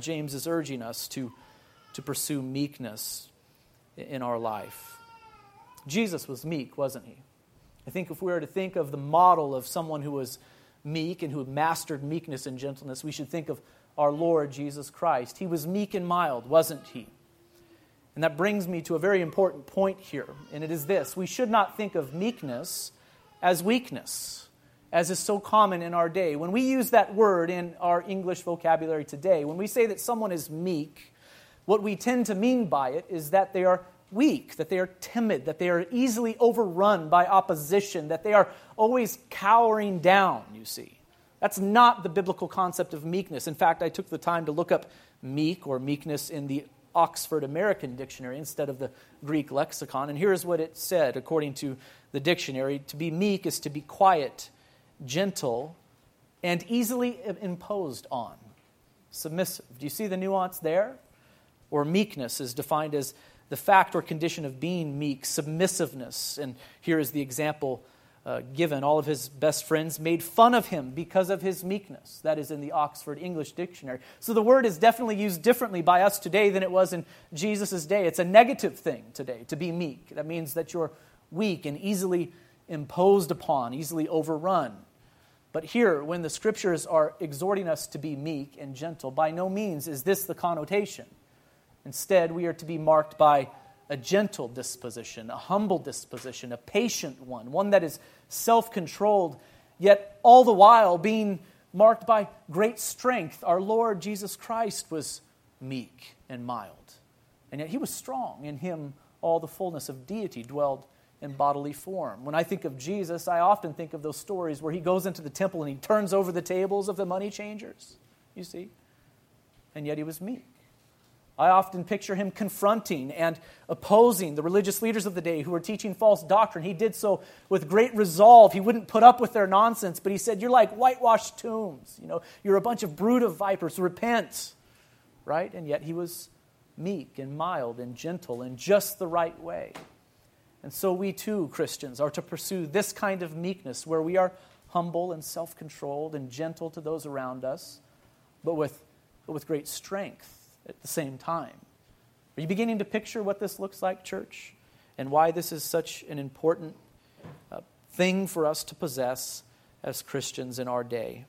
James is urging us to pursue meekness in our life. Jesus was meek, wasn't he? I think if we were to think of the model of someone who was meek and who had mastered meekness and gentleness, we should think of our Lord Jesus Christ. He was meek and mild, wasn't he? And that brings me to a very important point here, and it is this. We should not think of meekness as weakness, as is so common in our day. When we use that word in our English vocabulary today, when we say that someone is meek, what we tend to mean by it is that they are weak, that they are timid, that they are easily overrun by opposition, that they are always cowering down, you see. That's not the biblical concept of meekness. In fact, I took the time to look up meek or meekness in the Oxford American Dictionary instead of the Greek lexicon. And here's what it said, according to the dictionary. To be meek is to be quiet, gentle, and easily imposed on. Submissive. Do you see the nuance there? Or meekness is defined as the fact or condition of being meek, submissiveness. And here is the example given. All of his best friends made fun of him because of his meekness. That is in the Oxford English Dictionary. So the word is definitely used differently by us today than it was in Jesus' day. It's a negative thing today, to be meek. That means that you're weak and easily imposed upon, easily overrun. But here, when the Scriptures are exhorting us to be meek and gentle, by no means is this the connotation. Instead, we are to be marked by a gentle disposition, a humble disposition, a patient one that is self-controlled, yet all the while being marked by great strength. Our Lord Jesus Christ was meek and mild, and yet he was strong. In him all the fullness of deity dwelled in bodily form. When I think of Jesus, I often think of those stories where he goes into the temple and he turns over the tables of the money changers, you see, and yet he was meek. I often picture him confronting and opposing the religious leaders of the day who were teaching false doctrine. He did so with great resolve. He wouldn't put up with their nonsense, but he said, "You're like whitewashed tombs. You're a bunch of brood of vipers. Repent." Right? And yet he was meek and mild and gentle in just the right way. And so we too, Christians, are to pursue this kind of meekness where we are humble and self-controlled and gentle to those around us, but with great strength at the same time. Are you beginning to picture what this looks like, church? And why this is such an important thing for us to possess as Christians in our day?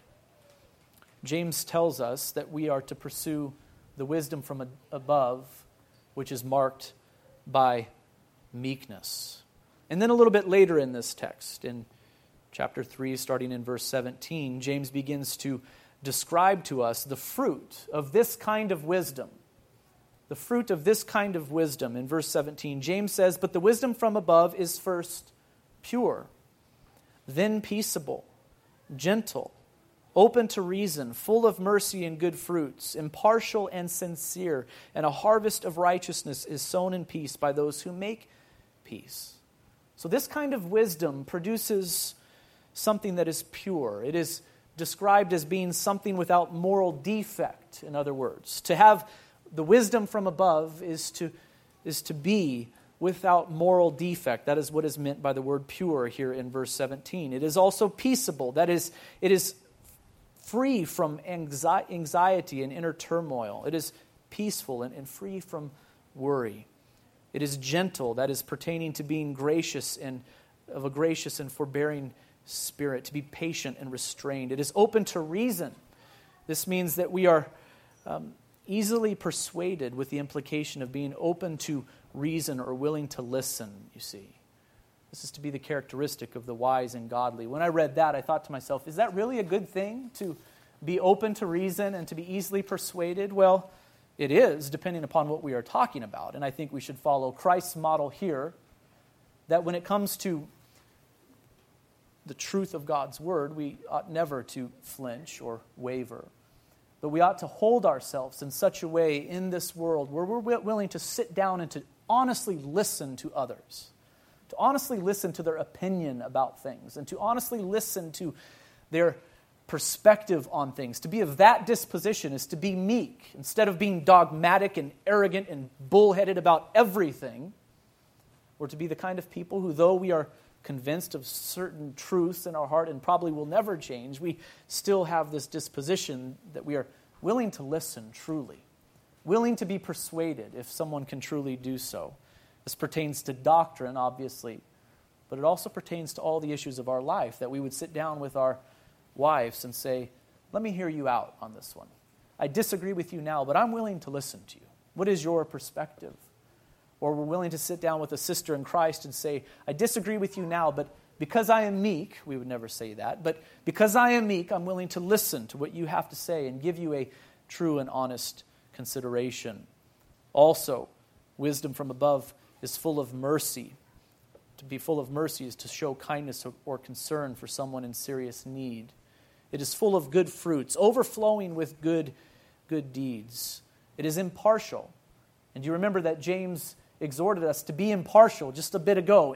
James tells us that we are to pursue the wisdom from above, which is marked by meekness. And then a little bit later in this text, in chapter 3, starting in verse 17, James begins to describe to us the fruit of this kind of wisdom. The fruit of this kind of wisdom. In verse 17, James says, "But the wisdom from above is first pure, then peaceable, gentle, open to reason, full of mercy and good fruits, impartial and sincere, and a harvest of righteousness is sown in peace by those who make peace." So this kind of wisdom produces something that is pure. It is described as being something without moral defect, in other words. To have the wisdom from above is to be without moral defect. That is what is meant by the word pure here in verse 17. It is also peaceable. That is, it is free from anxiety and inner turmoil. It is peaceful and free from worry. It is gentle. That is pertaining to being gracious and of a gracious and forbearing spirit, to be patient and restrained. It is open to reason. This means that we are easily persuaded, with the implication of being open to reason or willing to listen, you see. This is to be the characteristic of the wise and godly. When I read that, I thought to myself, is that really a good thing, to be open to reason and to be easily persuaded? Well, it is, depending upon what we are talking about. And I think we should follow Christ's model here, that when it comes to the truth of God's word, we ought never to flinch or waver. But we ought to hold ourselves in such a way in this world where we're willing to sit down and to honestly listen to others, to honestly listen to their opinion about things, and to honestly listen to their perspective on things. To be of that disposition is to be meek. Instead of being dogmatic and arrogant and bullheaded about everything, we're to be the kind of people who, though we are convinced of certain truths in our heart and probably will never change, we still have this disposition that we are willing to listen truly, willing to be persuaded if someone can truly do so. This pertains to doctrine, obviously, but it also pertains to all the issues of our life, that we would sit down with our wives and say, let me hear you out on this one. I disagree with you now, but I'm willing to listen to you. What is your perspective? Or we're willing to sit down with a sister in Christ and say, I disagree with you now, but because I am meek, we would never say that, but because I am meek, I'm willing to listen to what you have to say and give you a true and honest consideration. Also, wisdom from above is full of mercy. To be full of mercy is to show kindness or concern for someone in serious need. It is full of good fruits, overflowing with good deeds. It is impartial. And you remember that James exhorted us to be impartial just a bit ago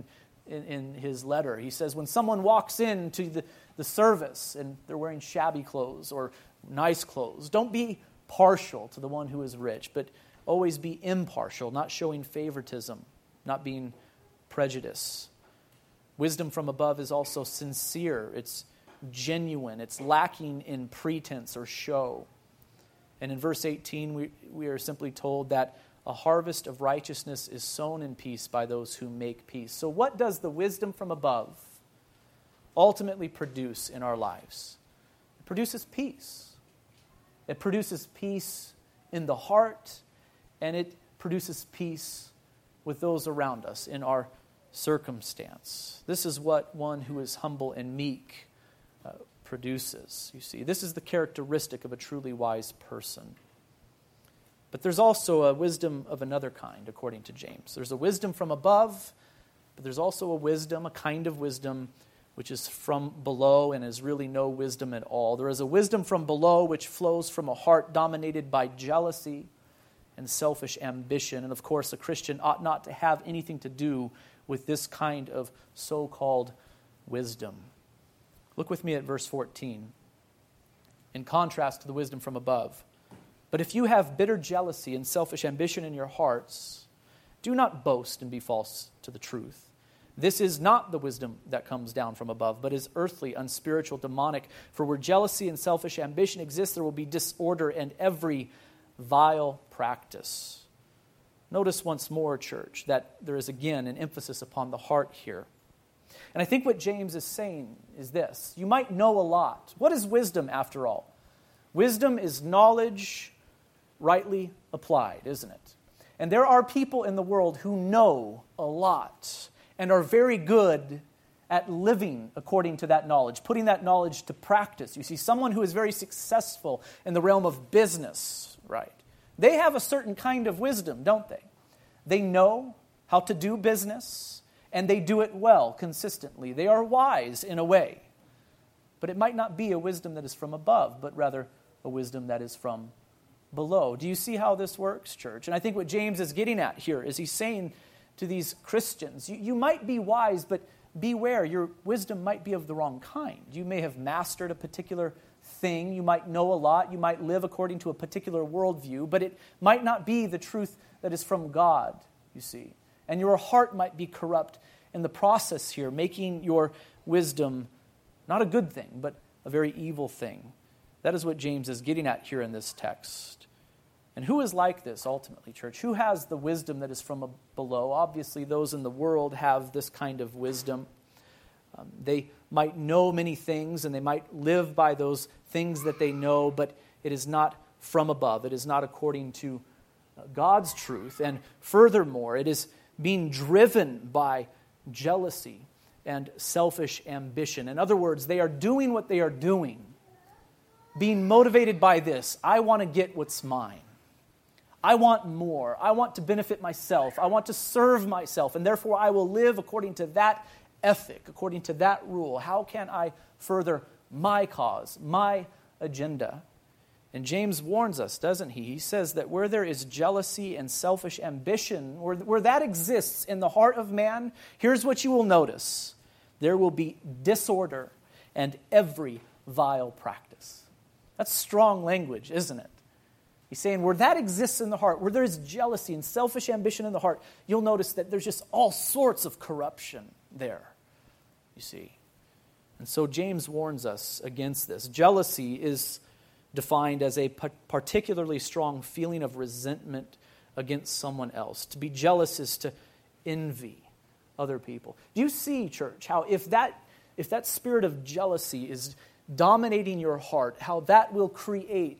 in his letter. He says, when someone walks into the service and they're wearing shabby clothes or nice clothes, don't be partial to the one who is rich, but always be impartial, not showing favoritism, not being prejudice. Wisdom from above is also sincere. It's genuine. It's lacking in pretense or show. And in verse 18, we are simply told that a harvest of righteousness is sown in peace by those who make peace. So what does the wisdom from above ultimately produce in our lives? It produces peace. It produces peace in the heart, and it produces peace with those around us in our circumstance. This is what one who is humble and meek produces. You see, this is the characteristic of a truly wise person. But there's also a wisdom of another kind, according to James. There's a wisdom from above, but there's also a kind of wisdom, which is from below and is really no wisdom at all. There is a wisdom from below which flows from a heart dominated by jealousy and selfish ambition. And of course, a Christian ought not to have anything to do with this kind of so-called wisdom. Look with me at verse 14. In contrast to the wisdom from above. But if you have bitter jealousy and selfish ambition in your hearts, do not boast and be false to the truth. This is not the wisdom that comes down from above, but is earthly, unspiritual, demonic. For where jealousy and selfish ambition exist, there will be disorder and every vile practice. Notice once more, church, that there is again an emphasis upon the heart here. And I think what James is saying is this. You might know a lot. What is wisdom, after all? Wisdom is knowledge rightly applied, isn't it? And there are people in the world who know a lot and are very good at living according to that knowledge, putting that knowledge to practice. You see, someone who is very successful in the realm of business, right? They have a certain kind of wisdom, don't they? They know how to do business, and they do it well, consistently. They are wise in a way. But it might not be a wisdom that is from above, but rather a wisdom that is from below. Do you see how this works, church? And I think what James is getting at here is he's saying to these Christians, you might be wise, but beware, your wisdom might be of the wrong kind. You may have mastered a particular thing. You might know a lot. You might live according to a particular worldview, but it might not be the truth that is from God, you see. And your heart might be corrupt in the process here, making your wisdom not a good thing, but a very evil thing. That is what James is getting at here in this text. And who is like this ultimately, church? Who has the wisdom that is from below? Obviously, those in the world have this kind of wisdom. They might know many things, and they might live by those things that they know, but it is not from above. It is not according to God's truth. And furthermore, it is being driven by jealousy and selfish ambition. In other words, they are doing what they are doing, being motivated by this. I want to get what's mine. I want more. I want to benefit myself. I want to serve myself, and therefore I will live according to that ethic, according to that rule. How can I further my cause, my agenda? And James warns us, doesn't he? He says that where there is jealousy and selfish ambition, where that exists in the heart of man, here's what you will notice. There will be disorder and every vile practice. That's strong language, isn't it? He's saying where that exists in the heart, where there is jealousy and selfish ambition in the heart, you'll notice that there's just all sorts of corruption there, you see. And so James warns us against this. Jealousy is defined as a particularly strong feeling of resentment against someone else. To be jealous is to envy other people. Do you see, church, how if that spirit of jealousy is dominating your heart, how that will create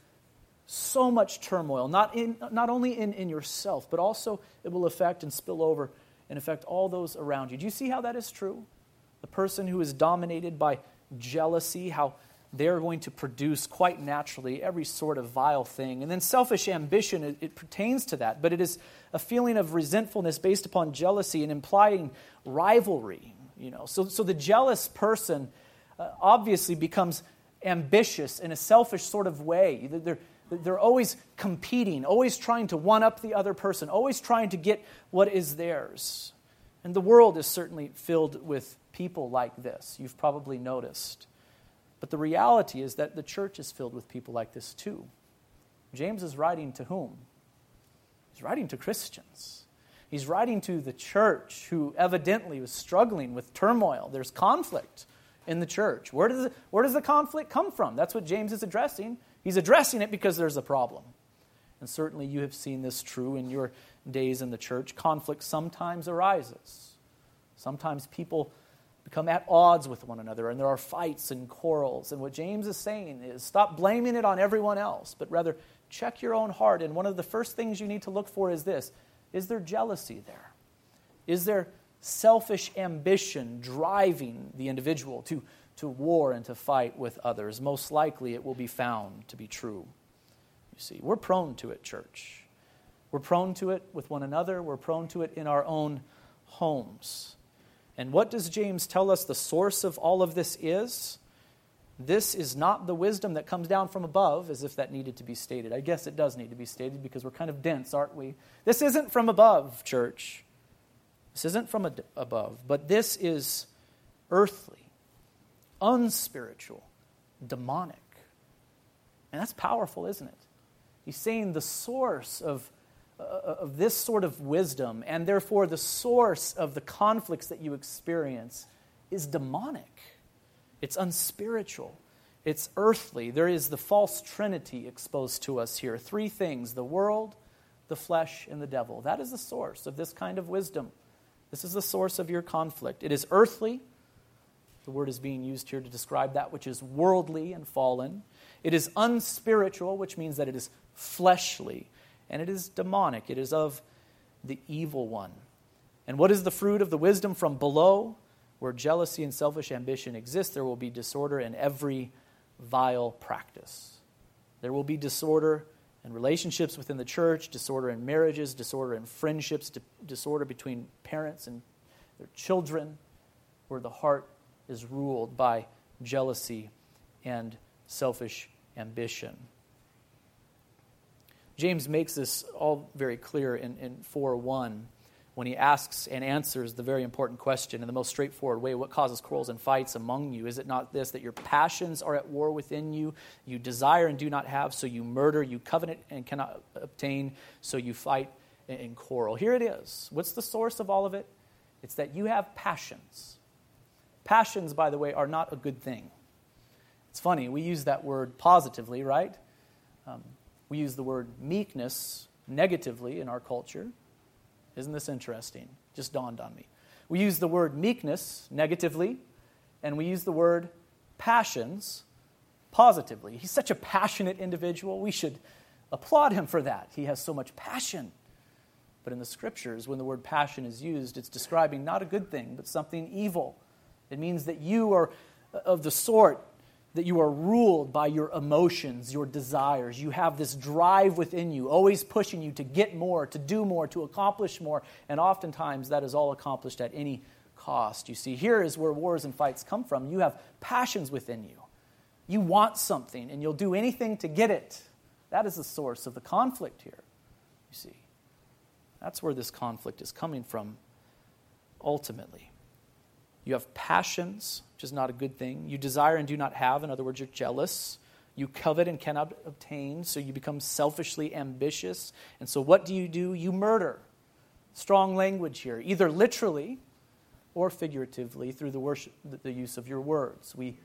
so much turmoil, not only in yourself, but also it will affect and spill over and affect all those around you. Do you see how that is true? The person who is dominated by jealousy, how they're going to produce quite naturally every sort of vile thing. And then selfish ambition, it pertains to that, but it is a feeling of resentfulness based upon jealousy and implying rivalry. So the jealous person obviously becomes ambitious in a selfish sort of way. They're always competing, always trying to one-up the other person, always trying to get what is theirs. And the world is certainly filled with people like this. You've probably noticed. But the reality is that the church is filled with people like this too. James is writing to whom? He's writing to Christians. He's writing to the church who evidently was struggling with turmoil. There's conflict in the church. Where does the conflict come from? That's what James is addressing. He's addressing it because there's a problem. And certainly you have seen this true in your days in the church. Conflict sometimes arises. Sometimes people become at odds with one another, and there are fights and quarrels. And what James is saying is stop blaming it on everyone else, but rather check your own heart. And one of the first things you need to look for is this. Is there jealousy there? Is there selfish ambition driving the individual to war and to fight with others? Most likely it will be found to be true. You see, we're prone to it, church. We're prone to it with one another. We're prone to it in our own homes. And what does James tell us the source of all of this is? This is not the wisdom that comes down from above, as if that needed to be stated. I guess it does need to be stated because we're kind of dense, aren't we? This isn't from above, church. This isn't from above, but this is earthly, unspiritual, demonic. And that's powerful, isn't it? He's saying the source of this sort of wisdom, and therefore the source of the conflicts that you experience, is demonic. It's unspiritual. It's earthly. There is the false trinity exposed to us here. Three things: the world, the flesh, and the devil. That is the source of this kind of wisdom. This is the source of your conflict. It is earthly. The word is being used here to describe that which is worldly and fallen. It is unspiritual, which means that it is fleshly. And it is demonic. It is of the evil one. And what is the fruit of the wisdom from below? Where jealousy and selfish ambition exist, there will be disorder in every vile practice. There will be disorder in relationships within the church, disorder in marriages, disorder in friendships, disorder between parents and their children, where the heart is ruled by jealousy and selfish ambition. James makes this all very clear in 4:1 when he asks and answers the very important question in the most straightforward way: what causes quarrels and fights among you? Is it not this, that your passions are at war within you? You desire and do not have, so you murder. You covet and cannot obtain, so you fight and quarrel. Here it is. What's the source of all of it? It's that you have passions. Passions, by the way, are not a good thing. It's funny, we use that word positively, right? We use the word meekness negatively in our culture. Isn't this interesting? Just dawned on me. We use the word meekness negatively, and we use the word passions positively. He's such a passionate individual. We should applaud him for that. He has so much passion. But in the Scriptures, when the word passion is used, it's describing not a good thing, but something evil. It means that you are of the sort that you are ruled by your emotions, your desires. You have this drive within you, always pushing you to get more, to do more, to accomplish more. And oftentimes that is all accomplished at any cost. You see, here is where wars and fights come from. You have passions within you. You want something, and you'll do anything to get it. That is the source of the conflict here, you see. That's where this conflict is coming from, ultimately. You have passions, which is not a good thing. You desire and do not have. In other words, you're jealous. You covet and cannot obtain, so you become selfishly ambitious. And so what do? You murder. Strong language here, either literally or figuratively through the use of your words. We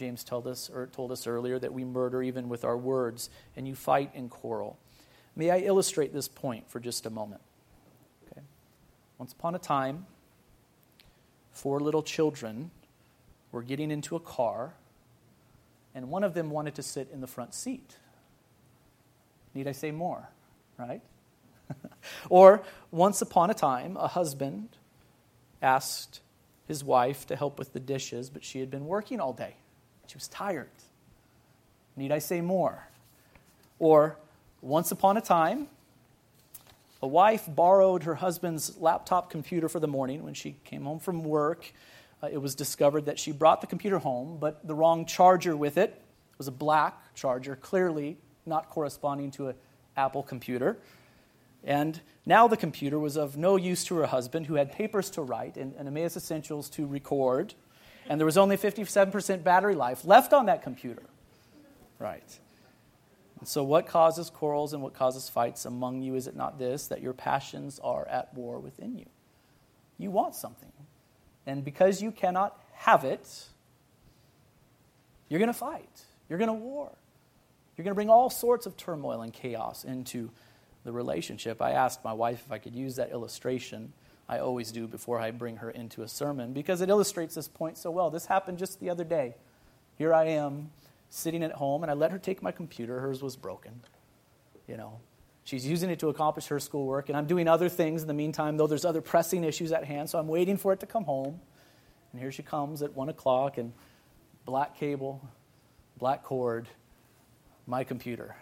James told us earlier that we murder even with our words, and you fight and quarrel. May I illustrate this point for just a moment? Okay. Once upon a time, 4 little children were getting into a car, and one of them wanted to sit in the front seat. Need I say more, right? Or, once upon a time, a husband asked his wife to help with the dishes, but she had been working all day. She was tired. Need I say more? Or, once upon a time, a wife borrowed her husband's laptop computer for the morning. When she came home from work, it was discovered that she brought the computer home, but the wrong charger with it. It was a black charger, clearly not corresponding to an Apple computer. And now the computer was of no use to her husband, who had papers to write and Emmaus Essentials to record, and there was only 57% battery life left on that computer. Right. And so what causes quarrels and what causes fights among you? Is it not this, that your passions are at war within you? You want something. And because you cannot have it, you're going to fight. You're going to war. You're going to bring all sorts of turmoil and chaos into the relationship. I asked my wife if I could use that illustration. I always do before I bring her into a sermon, because it illustrates this point so well. This happened just the other day. Here I am sitting at home, and I let her take my computer. Hers was broken. She's using it to accomplish her schoolwork, and I'm doing other things in the meantime, though there's other pressing issues at hand, so I'm waiting for it to come home. And here she comes at 1 o'clock, and black cable, black cord, my computer.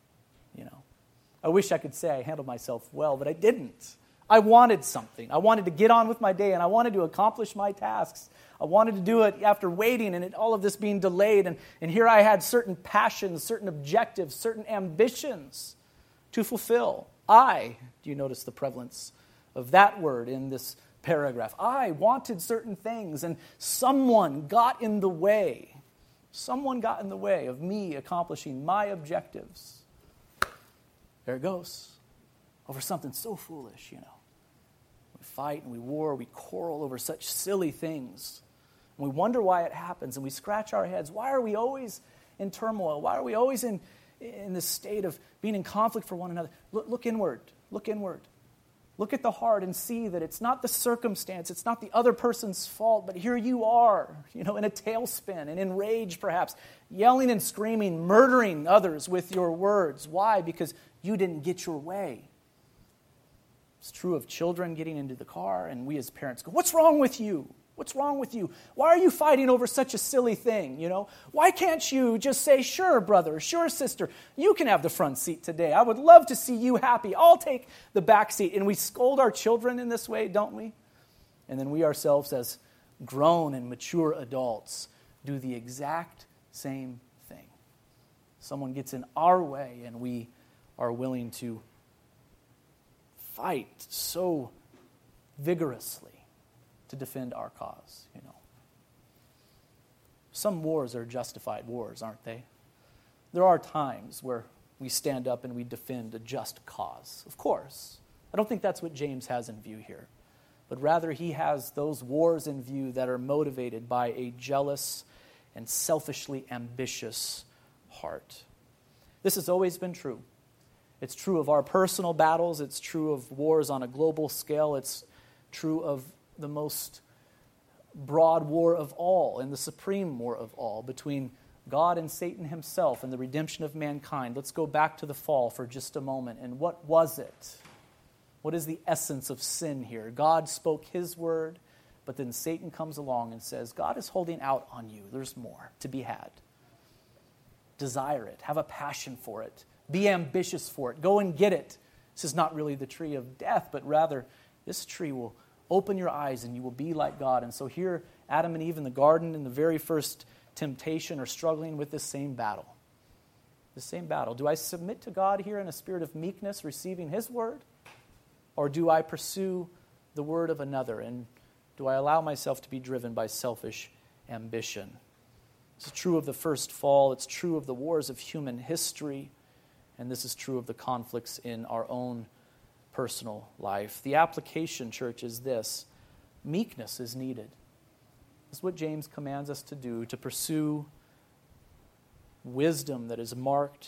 I wish I could say I handled myself well, but I didn't. I wanted something. I wanted to get on with my day, and I wanted to accomplish my tasks. I wanted to do it after waiting and all of this being delayed. And here I had certain passions, certain objectives, certain ambitions to fulfill. Do you notice the prevalence of that word in this paragraph? I wanted certain things, and someone got in the way. Someone got in the way of me accomplishing my objectives. There it goes. Over something so foolish, We fight and we war, we quarrel over such silly things. And we wonder why it happens, and we scratch our heads. Why are we always in turmoil? Why are we always in this state of being in conflict for one another? Look inward. Look inward. Look at the heart and see that it's not the circumstance, it's not the other person's fault, but here you are, in a tailspin and in rage perhaps, yelling and screaming, murdering others with your words. Why? Because you didn't get your way. It's true of children getting into the car, and we as parents go, "What's wrong with you? What's wrong with you? Why are you fighting over such a silly thing, Why can't you just say, 'Sure, brother, sure, sister, you can have the front seat today. I would love to see you happy. I'll take the back seat.'" And we scold our children in this way, don't we? And then we ourselves, as grown and mature adults, do the exact same thing. Someone gets in our way, and we are willing to fight so vigorously to defend our cause, Some wars are justified wars, aren't they? There are times where we stand up and we defend a just cause. Of course. I don't think that's what James has in view here. But rather he has those wars in view that are motivated by a jealous and selfishly ambitious heart. This has always been true. It's true of our personal battles. It's true of wars on a global scale. It's true of the most broad war of all and the supreme war of all between God and Satan himself and the redemption of mankind. Let's go back to the fall for just a moment. And what was it? What is the essence of sin here? God spoke his word, but then Satan comes along and says, God is holding out on you. There's more to be had. Desire it. Have a passion for it. Be ambitious for it. Go and get it. This is not really the tree of death, but rather this tree will open your eyes and you will be like God. And so here, Adam and Eve in the garden in the very first temptation are struggling with this same battle. The same battle. Do I submit to God here in a spirit of meekness, receiving his word? Or do I pursue the word of another? And do I allow myself to be driven by selfish ambition? This is true of the first fall. It's true of the wars of human history. And this is true of the conflicts in our own personal life. The application, church, is this. Meekness is needed. This is what James commands us to do, to pursue wisdom that is marked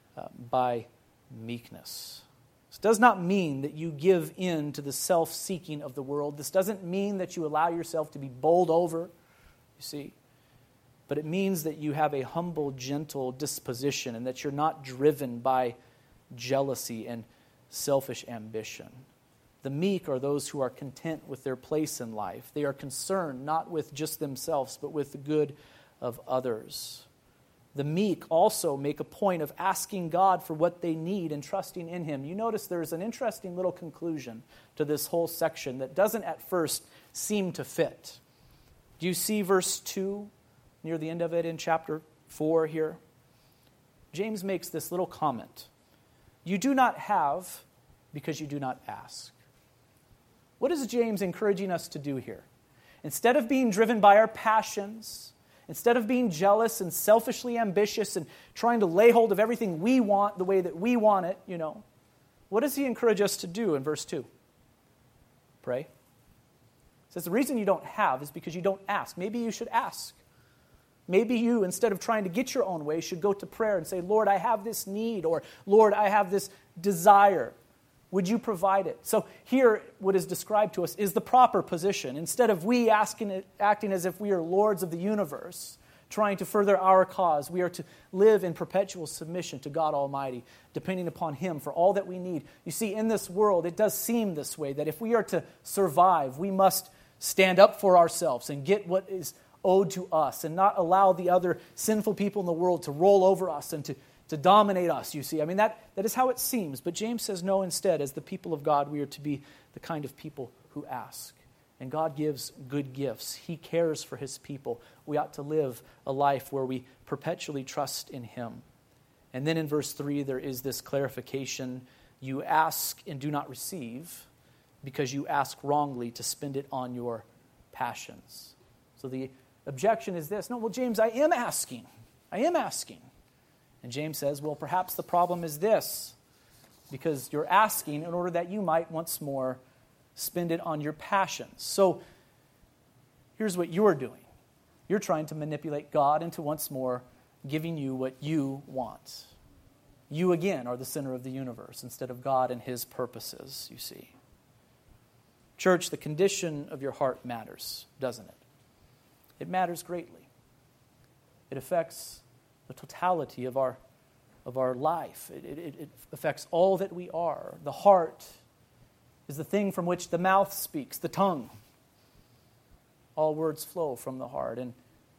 by meekness. This does not mean that you give in to the self-seeking of the world. This doesn't mean that you allow yourself to be bowled over, you see. But it means that you have a humble, gentle disposition and that you're not driven by jealousy and selfish ambition. The meek are those who are content with their place in life. They are concerned not with just themselves, but with the good of others. The meek also make a point of asking God for what they need and trusting in Him. You notice there's an interesting little conclusion to this whole section that doesn't at first seem to fit. Do you see verse 2 near the end of it in chapter 4 here? James makes this little comment. You do not have because you do not ask. What is James encouraging us to do here? Instead of being driven by our passions, instead of being jealous and selfishly ambitious and trying to lay hold of everything we want the way that we want it, what does he encourage us to do in verse 2? Pray. He says the reason you don't have is because you don't ask. Maybe you should ask. Maybe you, instead of trying to get your own way, should go to prayer and say, Lord, I have this need, or Lord, I have this desire. Would you provide it? So here, what is described to us is the proper position. Instead of we acting as if we are lords of the universe, trying to further our cause, we are to live in perpetual submission to God Almighty, depending upon Him for all that we need. You see, in this world, it does seem this way, that if we are to survive, we must stand up for ourselves and get what is owed to us and not allow the other sinful people in the world to roll over us and to dominate us, you see. I mean, that is how it seems. But James says, no, instead, as the people of God, we are to be the kind of people who ask. And God gives good gifts. He cares for His people. We ought to live a life where we perpetually trust in Him. And then in verse 3, there is this clarification. You ask and do not receive because you ask wrongly to spend it on your passions. So the objection is this. No, well, James, I am asking. And James says, well, perhaps the problem is this, because you're asking in order that you might once more spend it on your passions. So here's what you're doing. You're trying to manipulate God into once more giving you what you want. You again are the center of the universe instead of God and His purposes, you see. Church, the condition of your heart matters, doesn't it? It matters greatly. It affects the totality of our life. It affects all that we are. The heart is the thing from which the mouth speaks, the tongue. All words flow from the heart and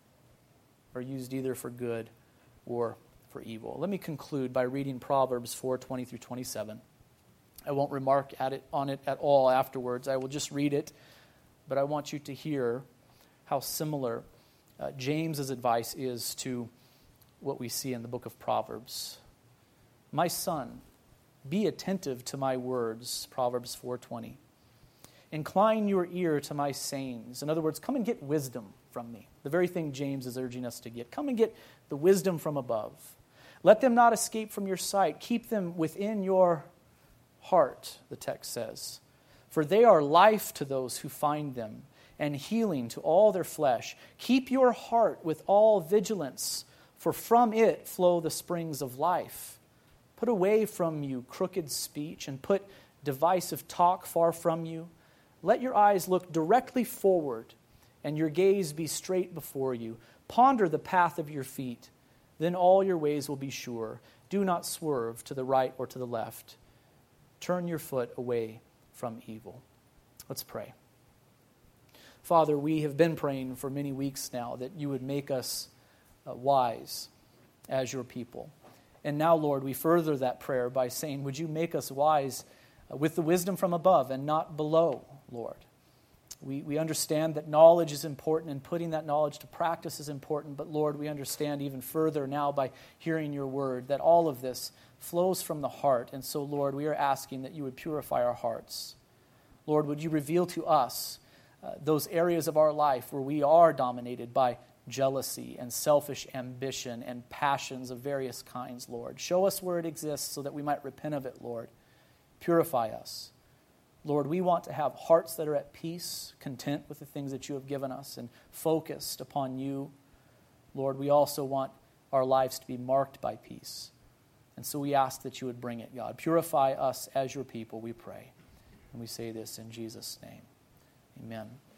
are used either for good or for evil. Let me conclude by reading Proverbs 4:20 through 27. I won't remark on it at all afterwards. I will just read it, but I want you to hear how similar James's advice is to what we see in the book of Proverbs. My son, be attentive to my words, Proverbs 4:20. Incline your ear to my sayings. In other words, come and get wisdom from me. The very thing James is urging us to get. Come and get the wisdom from above. Let them not escape from your sight. Keep them within your heart, the text says. For they are life to those who find them, and healing to all their flesh. Keep your heart with all vigilance, for from it flow the springs of life. Put away from you crooked speech, and put divisive talk far from you. Let your eyes look directly forward, and your gaze be straight before you. Ponder the path of your feet, then all your ways will be sure. Do not swerve to the right or to the left. Turn your foot away from evil. Let's pray. Father, we have been praying for many weeks now that you would make us wise as your people. And now, Lord, we further that prayer by saying, would you make us wise with the wisdom from above and not below, Lord? We understand that knowledge is important and putting that knowledge to practice is important, but Lord, we understand even further now by hearing your word that all of this flows from the heart. And so, Lord, we are asking that you would purify our hearts. Lord, would you reveal to us those areas of our life where we are dominated by jealousy and selfish ambition and passions of various kinds, Lord. Show us where it exists so that we might repent of it, Lord. Purify us. Lord, we want to have hearts that are at peace, content with the things that you have given us, and focused upon you. Lord, we also want our lives to be marked by peace. And so we ask that you would bring it, God. Purify us as your people, we pray. And we say this in Jesus' name. Amen.